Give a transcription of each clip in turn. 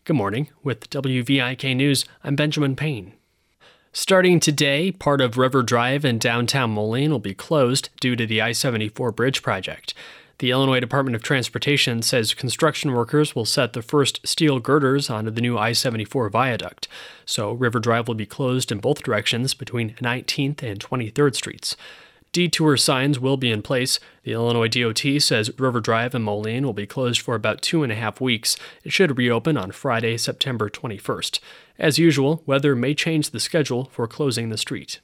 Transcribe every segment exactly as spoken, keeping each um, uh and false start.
Good morning. With W V I K News, I'm Benjamin Payne. Starting today, part of River Drive in downtown Moline will be closed due to the I seventy-four bridge project. The Illinois Department of Transportation says construction workers will set the first steel girders onto the new I seventy-four viaduct, so River Drive will be closed in both directions between nineteenth and twenty-third Streets. Detour signs will be in place. The Illinois D O T says River Drive in Moline will be closed for about two and a half weeks. It should reopen on Friday, September twenty-first. As usual, weather may change the schedule for closing the street.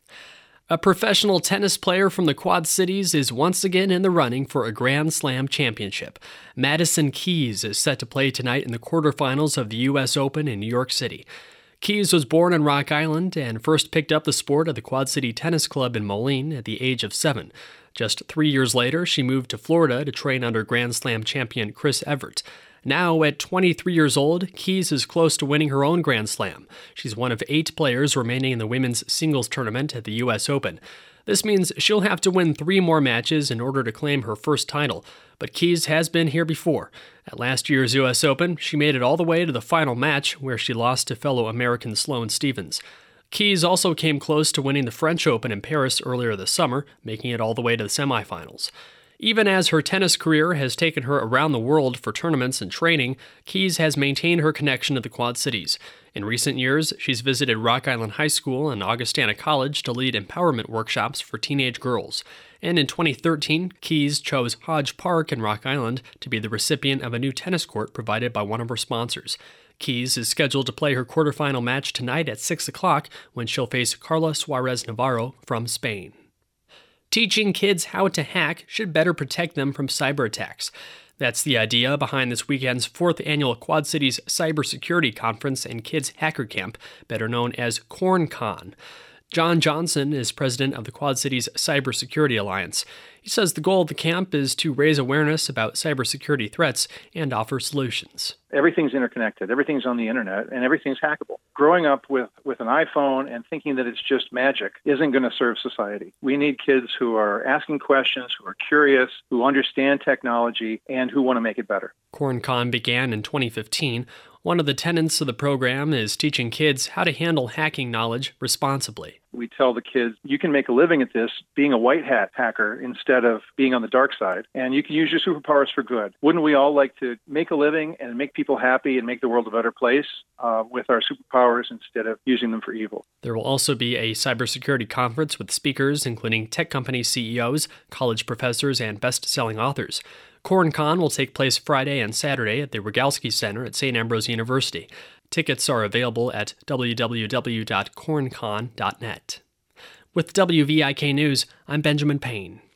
A professional tennis player from the Quad Cities is once again in the running for a Grand Slam championship. Madison Keys is set to play tonight in the quarterfinals of the U S Open in New York City. Keys was born on Rock Island and first picked up the sport at the Quad City Tennis Club in Moline at the age of seven. Just three years later, she moved to Florida to train under Grand Slam champion Chris Evert. Now, at twenty-three years old, Keys is close to winning her own Grand Slam. She's one of eight players remaining in the women's singles tournament at the U S Open. This means she'll have to win three more matches in order to claim her first title, but Keys has been here before. At last year's U S Open, she made it all the way to the final match, where she lost to fellow American Sloane Stephens. Keys also came close to winning the French Open in Paris earlier this summer, making it all the way to the semifinals. Even as her tennis career has taken her around the world for tournaments and training, Keys has maintained her connection to the Quad Cities. In recent years, she's visited Rock Island High School and Augustana College to lead empowerment workshops for teenage girls. And in twenty thirteen, Keys chose Hodge Park in Rock Island to be the recipient of a new tennis court provided by one of her sponsors. Keys is scheduled to play her quarterfinal match tonight at six o'clock when she'll face Carla Suarez Navarro from Spain. Teaching kids how to hack should better protect them from cyber attacks. That's the idea behind this weekend's fourth annual Quad Cities Cybersecurity Conference and Kids Hacker Camp, better known as CornCon. John Johnson is president of the Quad Cities Cybersecurity Alliance. He says the goal of the camp is to raise awareness about cybersecurity threats and offer solutions. Everything's interconnected, everything's on the internet, and everything's hackable. Growing up with, with an iPhone and thinking that it's just magic isn't going to serve society. We need kids who are asking questions, who are curious, who understand technology, and who want to make it better. CornCon began in twenty fifteen. One of the tenets of the program is teaching kids how to handle hacking knowledge responsibly. We tell the kids, you can make a living at this being a white hat hacker instead of being on the dark side, and you can use your superpowers for good. Wouldn't we all like to make a living and make people happy and make the world a better place uh, with our superpowers instead of using them for evil? There will also be a cybersecurity conference with speakers including tech company C E Os, college professors, and best-selling authors. CornCon will take place Friday and Saturday at the Rogalski Center at Saint Ambrose University. Tickets are available at w w w dot corncon dot net. With W V I K News, I'm Benjamin Payne.